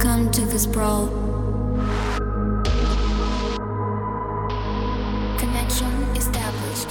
Welcome to the sprawl. Connection established.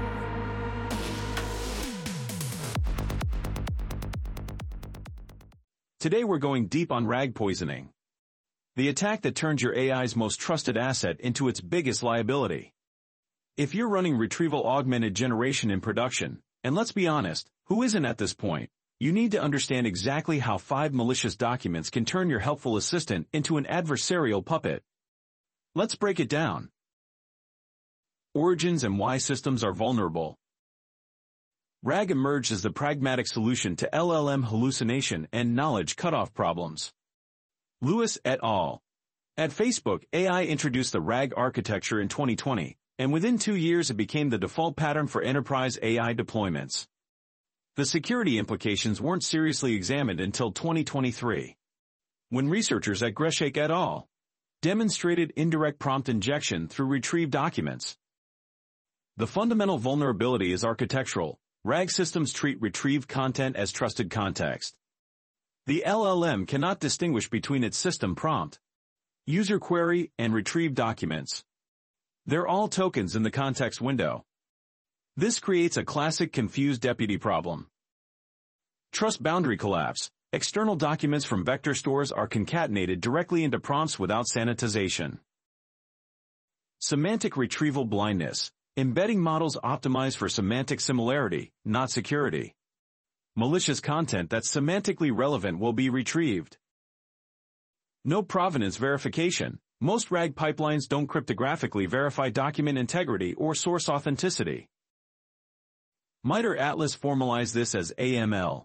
Today we're going deep on RAG poisoning, the attack that turns your AI's most trusted asset into its biggest liability. If you're running retrieval augmented generation in production, and let's be honest, who isn't at this point, you need to understand exactly how 5 malicious documents can turn your helpful assistant into an adversarial puppet. Let's break it down. Origins and why systems are vulnerable. RAG emerged as the pragmatic solution to LLM hallucination and knowledge cutoff problems. Lewis et al. At Facebook, AI introduced the RAG architecture in 2020, and within 2 years it became the default pattern for enterprise AI deployments. The security implications weren't seriously examined until 2023, when researchers at Greshake et al. Demonstrated indirect prompt injection through retrieved documents. The fundamental vulnerability is architectural. RAG systems treat retrieved content as trusted context. The LLM cannot distinguish between its system prompt, user query, and retrieved documents. They're all tokens in the context window. This creates a classic confused deputy problem. Trust boundary collapse. External documents from vector stores are concatenated directly into prompts without sanitization. Semantic retrieval blindness. Embedding models optimize for semantic similarity, not security. Malicious content that's semantically relevant will be retrieved. No provenance verification. Most RAG pipelines don't cryptographically verify document integrity or source authenticity. MITRE ATLAS formalized this as AML.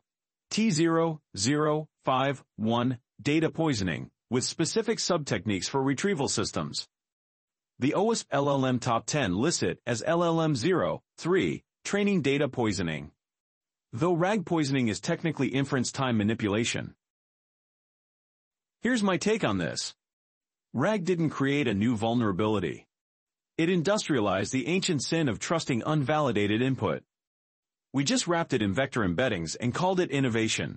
T0051 data poisoning, with specific subtechniques for retrieval systems. The OWASP LLM Top 10 lists it as LLM-03, training data poisoning. Though RAG poisoning is technically inference time manipulation. Here's my take on this. RAG didn't create a new vulnerability. It industrialized the ancient sin of trusting unvalidated input. We just wrapped it in vector embeddings and called it innovation.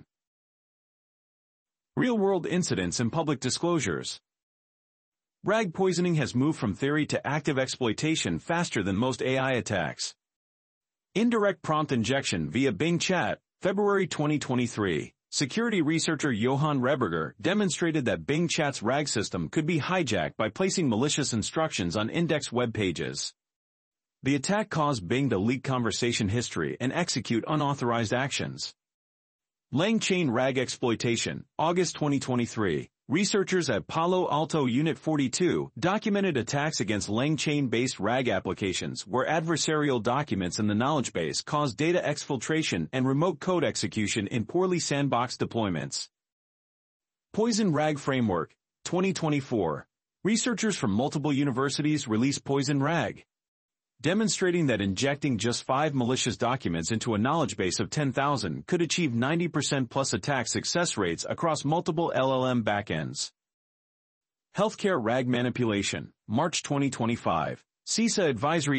Real-world incidents and public disclosures. RAG poisoning has moved from theory to active exploitation faster than most AI attacks. Indirect prompt injection via Bing Chat, February 2023. Security researcher Johan Reberger demonstrated that Bing Chat's RAG system could be hijacked by placing malicious instructions on index web pages. The attack caused Bing to leak conversation history and execute unauthorized actions. LangChain RAG exploitation, August 2023. Researchers at Palo Alto Unit 42 documented attacks against LangChain-based RAG applications where adversarial documents in the knowledge base caused data exfiltration and remote code execution in poorly sandboxed deployments. Poison RAG Framework, 2024. Researchers from multiple universities released Poison RAG, demonstrating that injecting just 5 malicious documents into a knowledge base of 10,000 could achieve 90% plus attack success rates across multiple LLM backends. Healthcare RAG Manipulation, March 2025. CISA Advisory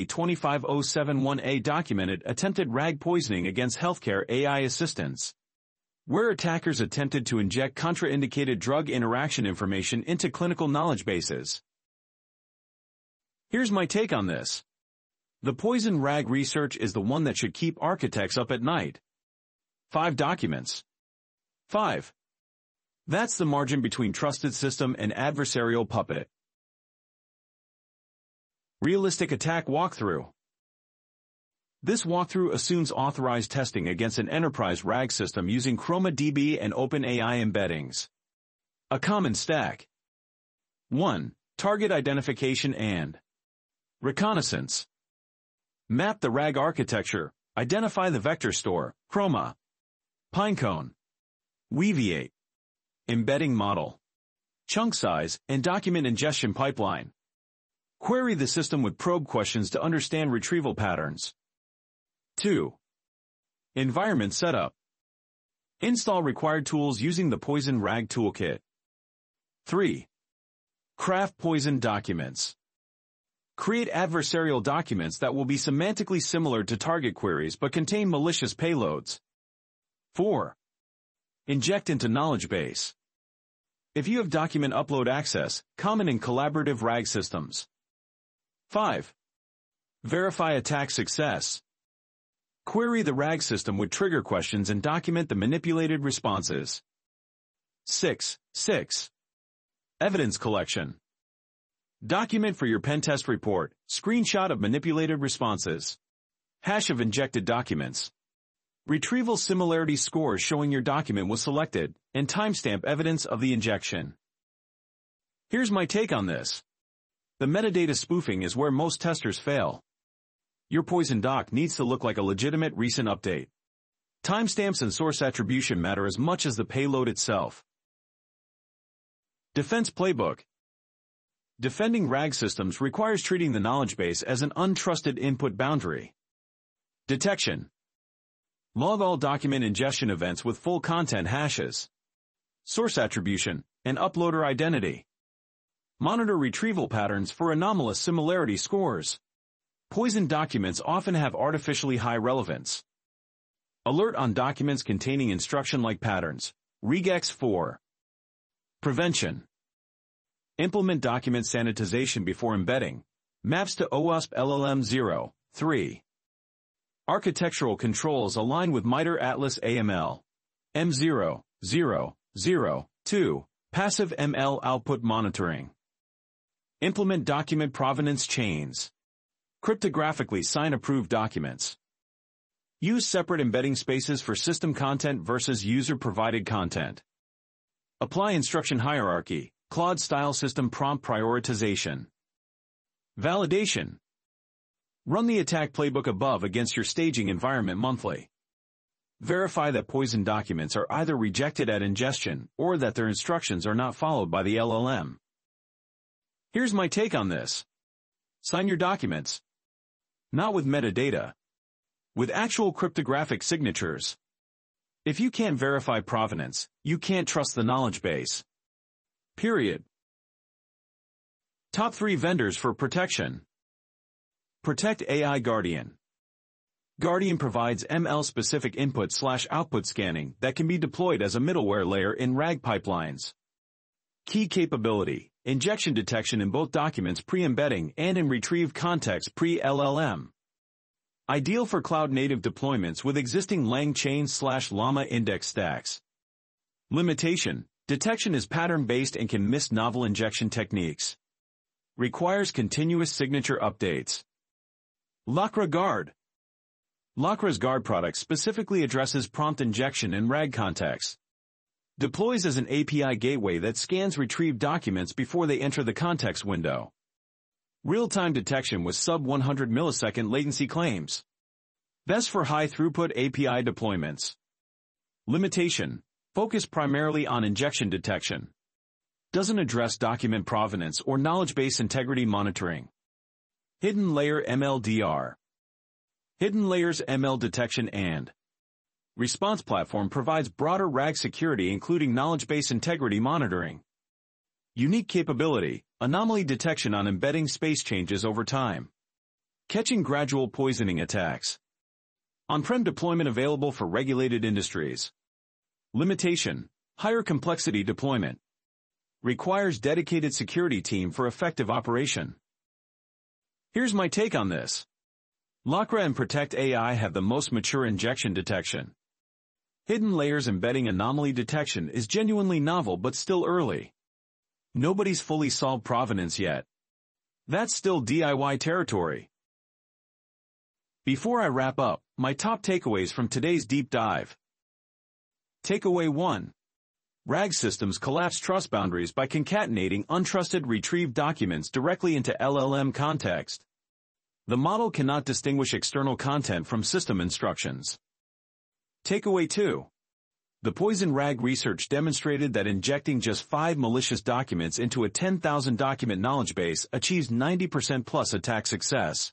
AA25071A documented attempted RAG poisoning against healthcare AI assistants, where attackers attempted to inject contraindicated drug interaction information into clinical knowledge bases. Here's my take on this. The poison RAG research is the one that should keep architects up at night. 5 documents. 5. That's the margin between trusted system and adversarial puppet. Realistic attack walkthrough. This walkthrough assumes authorized testing against an enterprise RAG system using ChromaDB and OpenAI embeddings. A common stack. 1. Target identification and reconnaissance. Map the RAG architecture, identify the vector store, Chroma, Pinecone, Weaviate, embedding model, chunk size, and document ingestion pipeline. Query the system with probe questions to understand retrieval patterns. 2. Environment setup. Install required tools using the Poison RAG toolkit. 3. Craft Poison documents. Create adversarial documents that will be semantically similar to target queries but contain malicious payloads. 4. Inject into knowledge base. if you have document upload access, common in collaborative RAG systems. 5. Verify attack success. Query the RAG system with trigger questions and document the manipulated responses. 6. Evidence collection. Document for your pentest report, screenshot of manipulated responses. Hash of injected documents. Retrieval similarity scores showing your document was selected, and timestamp evidence of the injection. Here's my take on this. The metadata spoofing is where most testers fail. Your Poison doc needs to look like a legitimate recent update. Timestamps and source attribution matter as much as the payload itself. Defense playbook. Defending RAG systems requires treating the knowledge base as an untrusted input boundary. Detection. Log all document ingestion events with full content hashes. Source attribution and uploader identity. Monitor retrieval patterns for anomalous similarity scores. Poison documents often have artificially high relevance. Alert on documents containing instruction-like patterns. Regex 4. Prevention. Implement document sanitization before embedding. Maps to OWASP LLM 0, 3. Architectural controls align with MITRE Atlas AML. M0, 0, 0, 2. Passive ML output monitoring. Implement document provenance chains. Cryptographically sign approved documents. Use separate embedding spaces for system content versus user-provided content. Apply instruction hierarchy, Claude-style system prompt prioritization. Validation. Run the attack playbook above against your staging environment monthly. Verify that Poison documents are either rejected at ingestion or that their instructions are not followed by the LLM. Here's my take on this. Sign your documents. Not with metadata. With actual cryptographic signatures. If you can't verify provenance, you can't trust the knowledge base. Period. Top 3 vendors for protection. Protect AI Guardian. Guardian provides ML-specific input/output scanning that can be deployed as a middleware layer in RAG pipelines. Key capability: injection detection in both documents pre-embedding and in retrieved context pre-LLM. Ideal for cloud-native deployments with existing LangChain/Llama index stacks. Limitation: detection is pattern-based and can miss novel injection techniques. Requires continuous signature updates. LACRA Guard. LACRA's Guard product specifically addresses prompt injection in RAG contexts. Deploys as an API gateway that scans retrieved documents before they enter the context window. Real-time detection with sub-100 millisecond latency claims. Best for high-throughput API deployments. Limitation: focus primarily on injection detection. Doesn't address document provenance or knowledge base integrity monitoring. Hidden Layer MLDR. Hidden Layers ML detection and response platform provides broader RAG security including knowledge base integrity monitoring. Unique capability: anomaly detection on embedding space changes over time. Catching gradual poisoning attacks. On-prem deployment available for regulated industries. Limitation: higher complexity deployment. Requires dedicated security team for effective operation. Here's my take on this. LACRA and Protect AI have the most mature injection detection. Hidden Layers embedding anomaly detection is genuinely novel but still early. Nobody's fully solved provenance yet. That's still DIY territory. Before I wrap up, my top takeaways from today's deep dive. Takeaway 1. RAG systems collapse trust boundaries by concatenating untrusted retrieved documents directly into LLM context. The model cannot distinguish external content from system instructions. Takeaway 2. The Poison RAG research demonstrated that injecting just 5 malicious documents into a 10,000 document knowledge base achieves 90% plus attack success.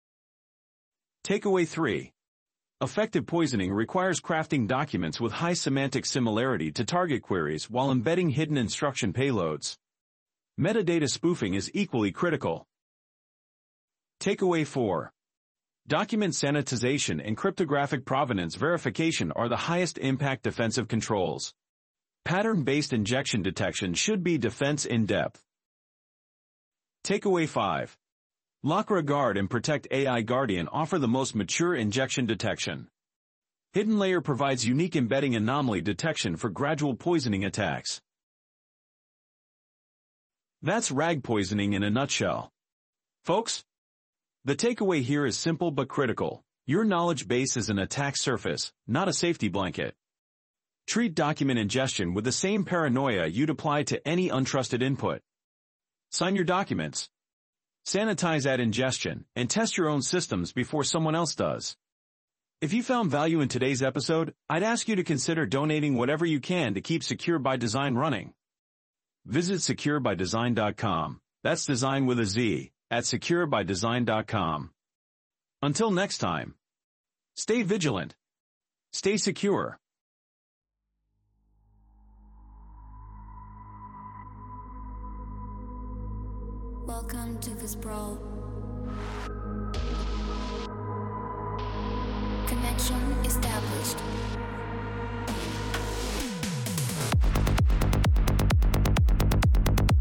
Takeaway 3. Effective poisoning requires crafting documents with high semantic similarity to target queries while embedding hidden instruction payloads. Metadata spoofing is equally critical. Takeaway 4. Document sanitization and cryptographic provenance verification are the highest impact defensive controls. Pattern-based injection detection should be defense in depth. Takeaway 5. Lacra Guard and Protect AI Guardian offer the most mature injection detection. Hidden Layer provides unique embedding anomaly detection for gradual poisoning attacks. That's RAG poisoning in a nutshell. Folks, the takeaway here is simple but critical. Your knowledge base is an attack surface, not a safety blanket. Treat document ingestion with the same paranoia you'd apply to any untrusted input. Sign your documents. Sanitize at ingestion, and test your own systems before someone else does. If you found value in today's episode, I'd ask you to consider donating whatever you can to keep Secure by Design running. Visit securebydesign.com. That's design with a Z, at securebydesign.com. Until next time, stay vigilant, stay secure. Welcome to the Sprawl. Connection established.